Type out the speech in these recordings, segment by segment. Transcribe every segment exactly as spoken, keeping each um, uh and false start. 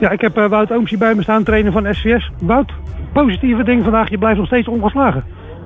Ja, ik heb uh, Wout Ooms hier bij me staan, trainer van S V S. Wout, positieve ding vandaag, je blijft nog steeds ongeslagen.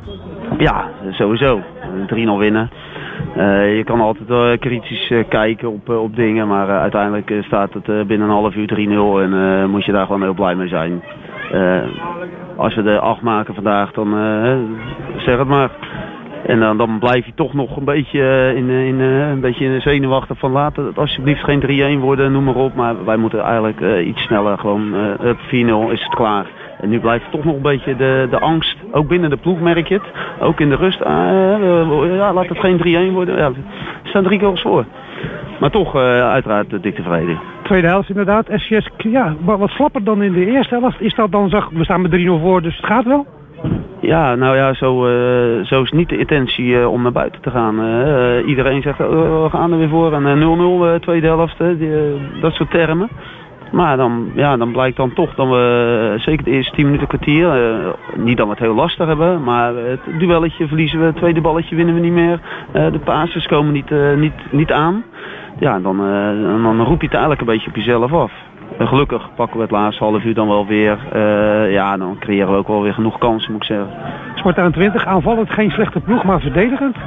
Ja, sowieso. drie nul winnen. Uh, je kan altijd uh, kritisch uh, kijken op, uh, op dingen, maar uh, uiteindelijk uh, staat het uh, binnen een half uur drie nul en uh, moet je daar gewoon heel blij mee zijn. Uh, als we de acht maken vandaag, dan uh, zeg het maar. En dan, dan blijf je toch nog een beetje in, in, een beetje in zenuwachtig van laten het alsjeblieft geen drie-een worden, noem maar op. Maar wij moeten eigenlijk uh, iets sneller gewoon, uh, up vier nul is het klaar. En nu blijft toch nog een beetje de, de angst, ook binnen de ploeg merk je het. Ook in de rust, uh, uh, ja, laat het geen drie-een worden. Ja, er staan drie goals voor. Maar toch uh, uiteraard uh, dik tevreden. Tweede helft inderdaad, S V S, ja, wat slapper dan in de eerste helft. Is dat dan, zag, we staan met drie nul voor, dus het gaat wel? Ja, nou ja, zo, uh, zo is niet de intentie uh, om naar buiten te gaan. Uh, iedereen zegt, uh, we gaan er weer voor. En uh, nul nul, uh, tweede helft, uh, die, uh, dat soort termen. Maar dan, ja, dan blijkt dan toch dat we, uh, zeker de eerste tien minuten kwartier, uh, niet dat we het heel lastig hebben. Maar het duelletje verliezen we, het tweede balletje winnen we niet meer. Uh, de passes komen niet, uh, niet, niet aan. Ja, dan, uh, dan roep je het eigenlijk een beetje op jezelf af. En gelukkig pakken we het laatste half uur dan wel weer. Uh, ja, dan creëren we ook wel weer genoeg kansen, moet ik zeggen. Sparta twintig, aanvallend geen slechte ploeg, maar verdedigend?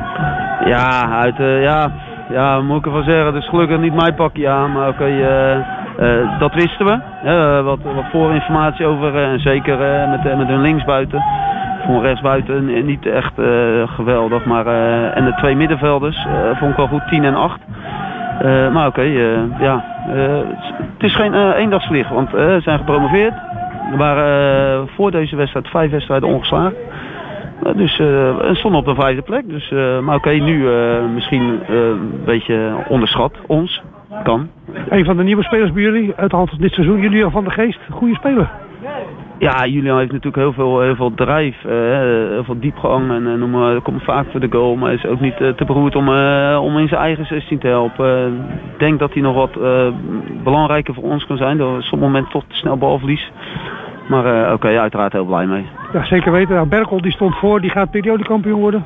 Ja, uit, uh, ja, ja, moet ik ervan zeggen. Het is gelukkig niet mijn pakje aan, maar oké, okay, uh, uh, dat wisten we. Uh, wat, wat voorinformatie over, uh, en zeker uh, met, uh, met hun linksbuiten. Voor rechtsbuiten uh, niet echt uh, geweldig, maar uh, en de twee middenvelders uh, vond ik wel goed, tien en acht. Uh, maar oké, okay, uh, ja, uh, het is geen uh, eendagsvlieg, want uh, ze zijn gepromoveerd. Er waren uh, voor deze wedstrijd vijf wedstrijden ongeslagen. Uh, dus uh, we stonden op de vijfde plek. Dus, uh, maar oké, okay, nu uh, misschien uh, een beetje onderschat, ons, kan. Een van de nieuwe spelers bij jullie, uit de hand van dit seizoen, Julian van der Geest, goede speler. Ja, Julian heeft natuurlijk heel veel, heel veel drijf, uh, heel veel diepgang en uh, noem maar, komt vaak voor de goal, maar is ook niet uh, te beroerd om, uh, om in zijn eigen zestien te helpen. Ik uh, denk dat hij nog wat uh, belangrijker voor ons kan zijn, door op sommige momenten toch te snel balverlies. Maar uh, oké, okay, uiteraard heel blij mee. Ja, zeker weten. Nou, Berkel die stond voor, die gaat periodekampioen worden.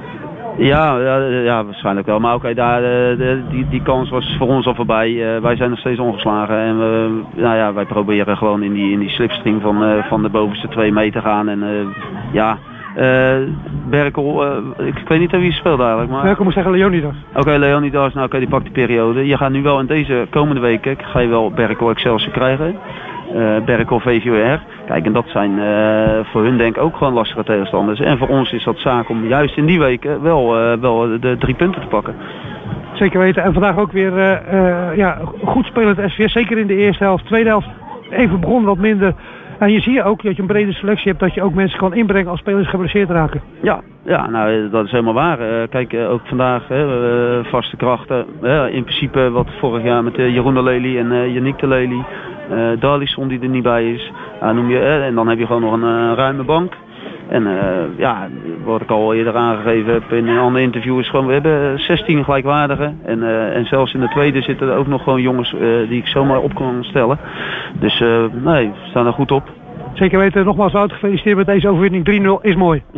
Ja, ja, ja, waarschijnlijk wel. Maar oké, okay, daar, de, die, die kans was voor ons al voorbij. Uh, wij zijn nog steeds ongeslagen. En we, nou ja, wij proberen gewoon in die, in die slipstream van, uh, van de bovenste twee mee te gaan. En uh, ja, uh, Berkel, uh, ik, ik weet niet wie speelt eigenlijk. Maar... Berkel moet zeggen Leonidas. Oké, okay, Leonidas, nou oké, okay, die pakt de periode. Je gaat nu wel in deze komende weken, ga je wel Berkel Excelsior krijgen. Uh, Berkel V V O R. Kijk, en dat zijn uh, voor hun denk ik ook gewoon lastige tegenstanders. En voor ons is dat zaak om juist in die weken wel, uh, wel de drie punten te pakken. Zeker weten. En vandaag ook weer uh, uh, ja, goed spelend S V S. Zeker in de eerste helft. Tweede helft even begonnen wat minder. En je ziet ook dat je een brede selectie hebt, dat je ook mensen kan inbrengen als spelers geblesseerd raken. Ja, ja, nou dat is helemaal waar. Uh, kijk, uh, ook vandaag uh, vaste krachten. Uh, in principe wat vorig jaar met uh, Jeroen de Lely en uh, Yannick de Lely. Uh, Dalisson die er niet bij is. Uh, noem je, uh, en dan heb je gewoon nog een uh, ruime bank. En uh, ja, wat ik al eerder aangegeven heb in een ander interview is gewoon, we hebben zestien gelijkwaardigen. En, uh, en zelfs in de tweede zitten er ook nog gewoon jongens uh, die ik zomaar op kan stellen. Dus uh, nee, we staan er goed op. Zeker weten, nogmaals Wout, gefeliciteerd met deze overwinning. drie nul is mooi.